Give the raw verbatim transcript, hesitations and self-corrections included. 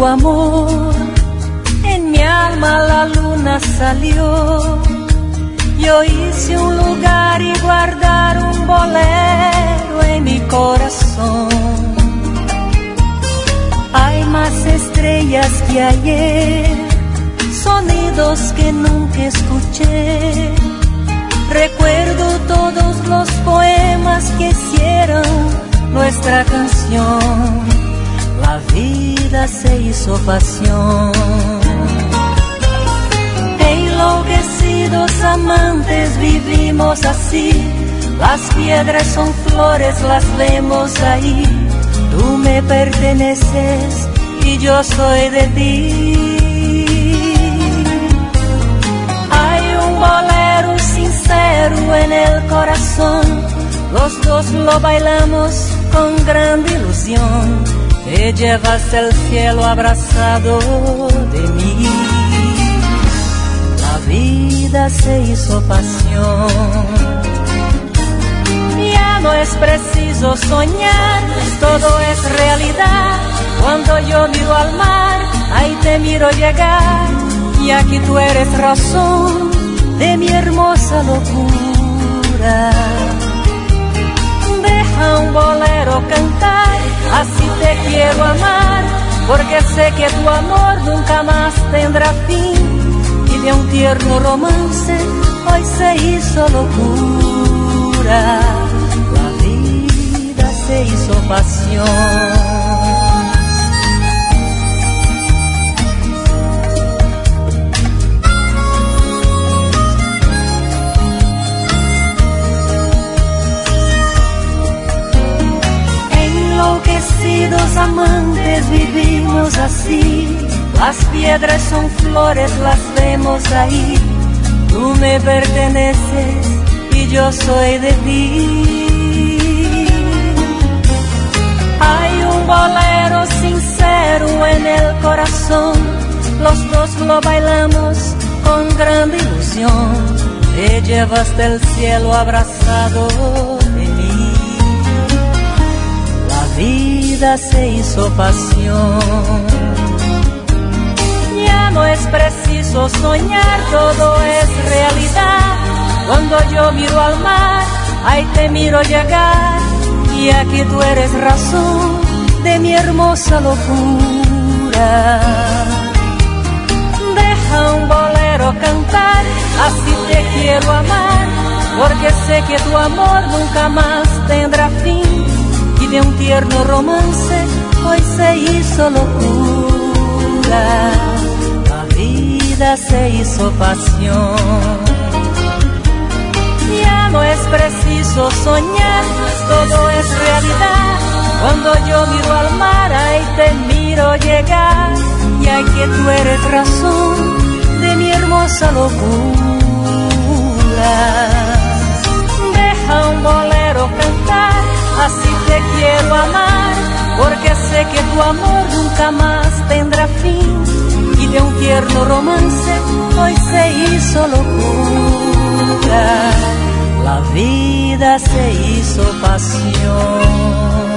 tu amor, en mi alma la luna salió. Yo hice un lugar y guardar un bolero en mi corazón. Hay más estrellas que ayer, sonidos que nunca escuché. Recuerdo todos los poemas que hicieron nuestra canción. La vida se hizo pasión. Enloquecidos amantes vivimos así. Las piedras son flores, las vemos ahí. Tú me perteneces y yo soy de ti. Hay un bolero sincero en el corazón. Los dos lo bailamos con gran ilusión. Te llevas el cielo abrazado de mí. La vida se hizo pasión. Ya no es preciso soñar, todo es realidad. Cuando yo miro al mar, ahí te miro llegar. Y aquí tú eres razón de mi hermosa locura. Deja un bolero cantar, así te quiero amar, porque sé que tu amor nunca más tendrá fin. Y de un tierno romance hoy se hizo locura. La vida se hizo pasión. Enloquecidos amantes vivimos así. Las piedras son flores, las vemos ahí. Tú me perteneces y yo soy de ti. Hay un bolero sincero en el corazón. Los dos lo bailamos con gran ilusión. Te llevas del cielo abrazado de mí. La vida se hizo pasión. Ya no es preciso soñar, todo es realidad. Cuando yo miro al mar, ahí te miro llegar. Y aquí tú eres razón de mi hermosa locura. Deja un bolero cantar, así te quiero amar, porque sé que tu amor nunca más tendrá fin. Y de un tierno romance hoy se hizo locura. La vida se hizo pasión. Ya no es preciso soñar, todo es realidad. Cuando yo miro al mar, ahí te miro llegar. Y hay que tú eres razón de mi hermosa locura. Deja un bolero cantar, así te quiero amar, porque sé que tu amor nunca más tendrá fin. Y de un tierno romance hoy se hizo locura. La vida se hizo pasión.